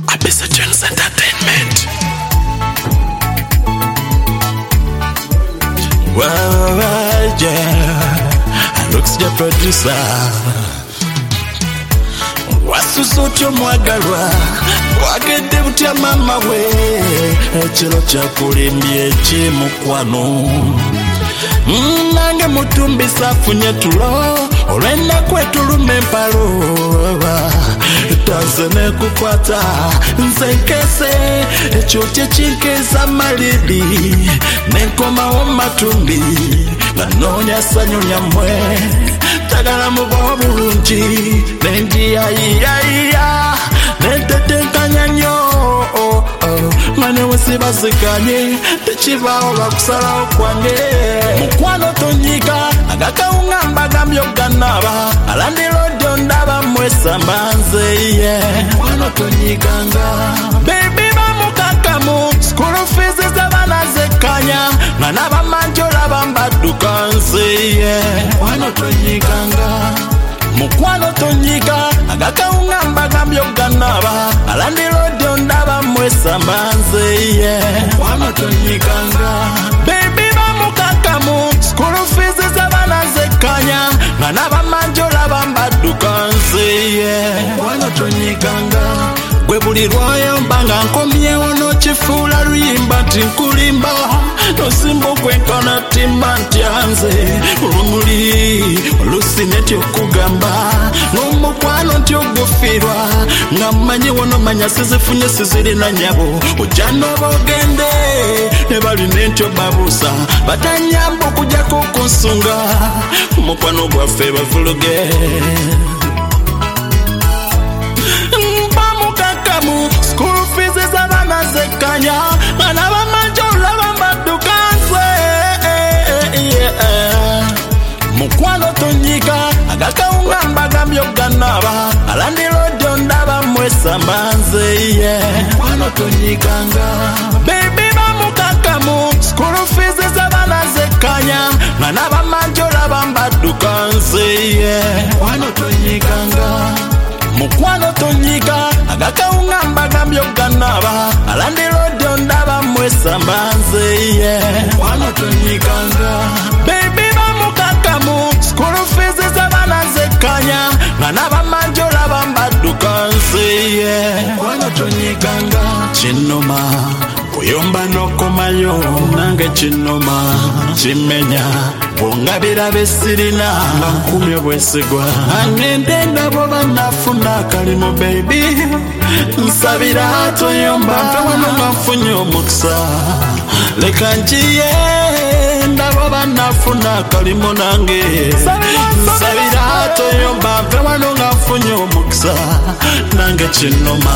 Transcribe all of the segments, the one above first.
Abyss Jones Entertainment. Well, yeah, looks the producer. Wasusutyo mwagalwa wagende butya mama we ekiro kyakulimbye ekimukwano nange mutumbisa afunye tulo olw'ennaku etuluma empalo taze nekukwata nze nkese ekyo kyekinkeeza maliri nenkomawo matumbi nga noonya ssanyu lyammwe tagala muba bulungi nenjiyayiyaya nentetenkanya nnyo nga newesibazikanye tekibaawo bakusalawo kwange mukwano tonyiga agakawunga mbagambye oganaba alandirodyo ndaba mwesamba nzeye mukwano tonyiganga bebi bamukakamu skulu fees z'abaana zekkanya nga n'abamanjola bambadduka nzeye mukwano tonyiganga mukwano tonyiga agakawunga mbagambye oganaba alandirodyo ndaba mwesamba nzeye mukwano tonyiganga bebi bamukakamu skulu fees z'abaana zekkanya nga n'abamanjola bambadduka nzeye mukwano tonyiganga gwe buli lwayamba nga nkomyewo n'okifuula luyimba nti nkulimba nosimba okwenkana timba ntyanze olumuli olusi neti okugamba n'omukwano nti ogufiirwa nga mmanyiwo nomanya sizifunye sizirina nyabo ojja n'oba ogende ne balina enti obabuusa batanyamba okujjako okunsunga omukwano gwaffe bavuluge bamukakamu school fees z'abaana zekkanya nga n'abamanjola bambadduka nze mukwano tonyiga agakawunga mbagambye oganaba alandirodyo ndaba mwesamba nzeye mukwano tonyiganga bebi bamukakamu school fees z'abaana zekkanya nga n'abamanjola bambadduka nzeye mukwano tonyiganga mukwano tonyiga agakawunga mbagambye oganaba alandirodyo ndaba mwesamba nzeye mukwano tonyiganga bebi bamukakamu skulu fees z'abaana zekkanya nga n'abamanjola bambadduka nzeye mukwano tonyiganga kinoma kuyomba n'okomayo nange kinoma kimenya bwongabira besirina nga nkumye bwesigwa angende ndabo banafuna akalimu baby nsabira toyomba mpe wano nga nfunye omukisa leka njiye ndabo banafuna akalimu nange nsabira toyomba mpe wano nga nfunye omukisa nange kinoma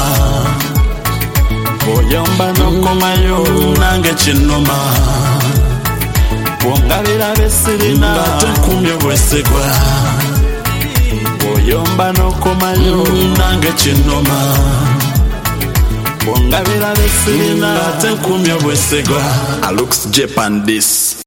bwoyomba n'okomayo nange kinoma bwongabira besirina nga tenkumye bwesigwa bwoyomba n'okomayo nange kinoma bwongabira besirina nga tenkumye bwesigwa. Alux Japan this